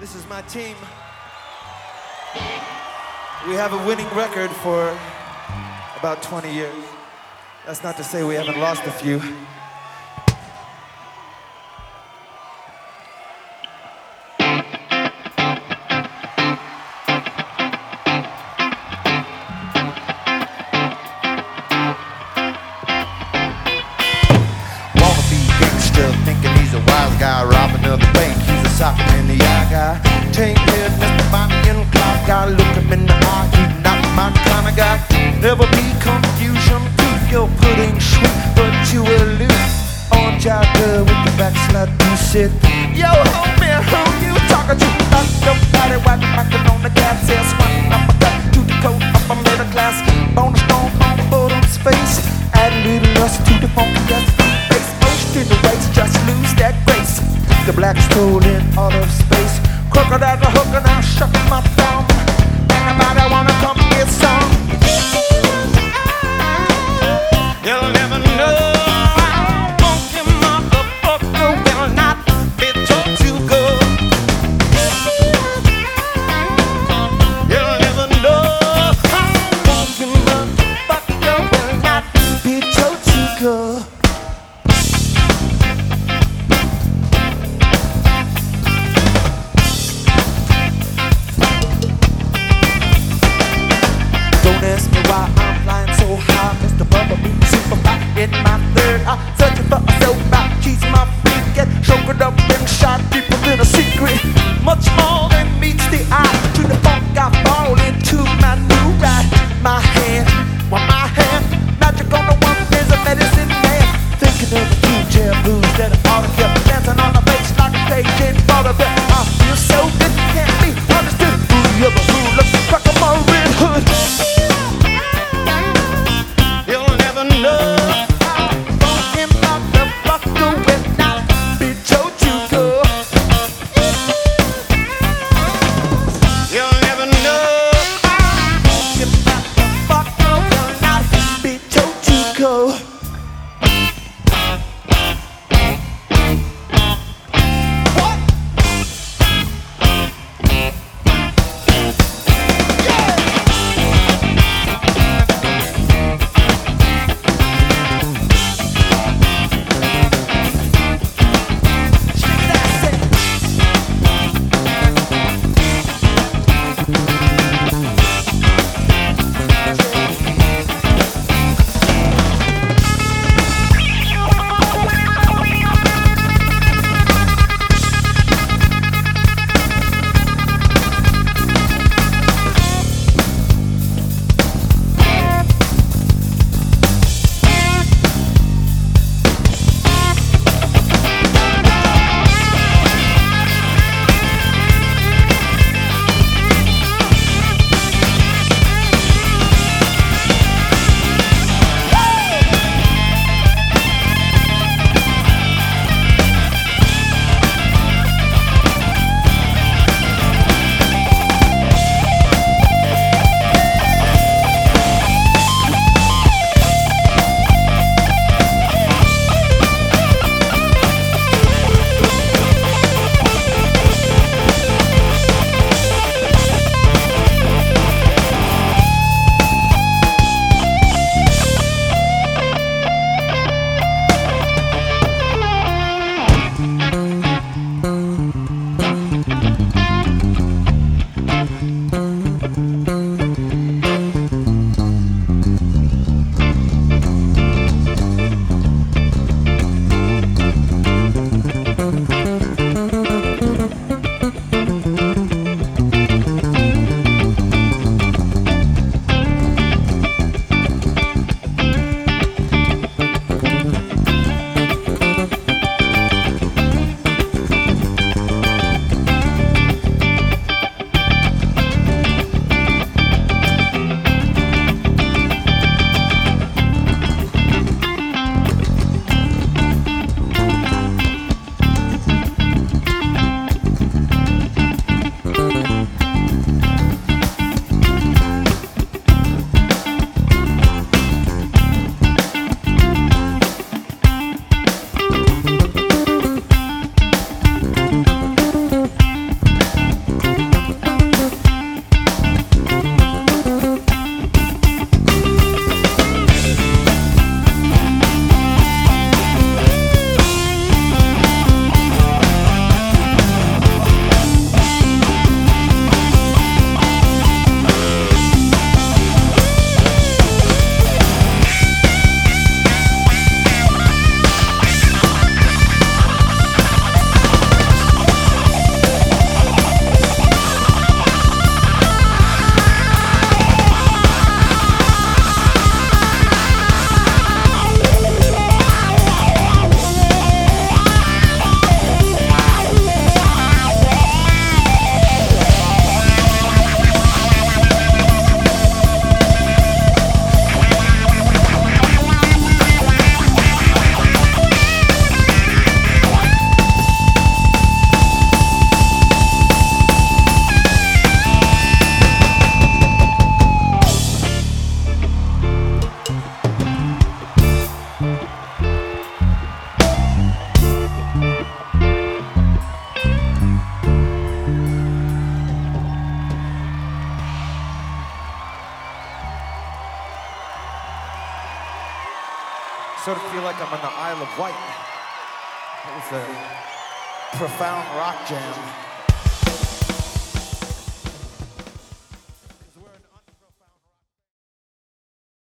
This is my team. We have a winning record for about 20 years. That's not to say we haven't lost a few. Thinking he's a wise guy, robbing of the bank. He's a socket in the eye guy. Take head, Mr. Bonnie and Clyde guy. Look him in the eye, he's not my kind of guy. Never be confusion, proof your pudding sweet, but you will lose. On job girl with the backslide, you said, yo, homie, who you talking to? Knock your body while you're rocking on the gas. Says, swing up a cut to the coat, up a middle class. Bonus stone on the bottom's face. Add a little lust to the funky gas. In the race, just lose that grace. The black stolen out of space. Crocodile the hook and I'm shucking my thumb. Anybody wanna come get some? You'll never know. Funky motherfucker will not be told to go. You'll never know. Funky motherfucker will not be told to go. Don't ask me why I'm flying so high, Mr. Bumblebee, super fly in my third eye, searching for a soul about keys my feet, get choked up and shot deeper than a secret, much more than meets the eye. To the funk I fall into my new ride. My hand, magic on the one is a medicine man. Thinking of the future blues that I ought to get dancing on the bass like a page in front of it. I feel so good, can't be understood. Who ever who looks like a red hood. Sort of feel like I'm on the Isle of Wight. It was a profound rock jam.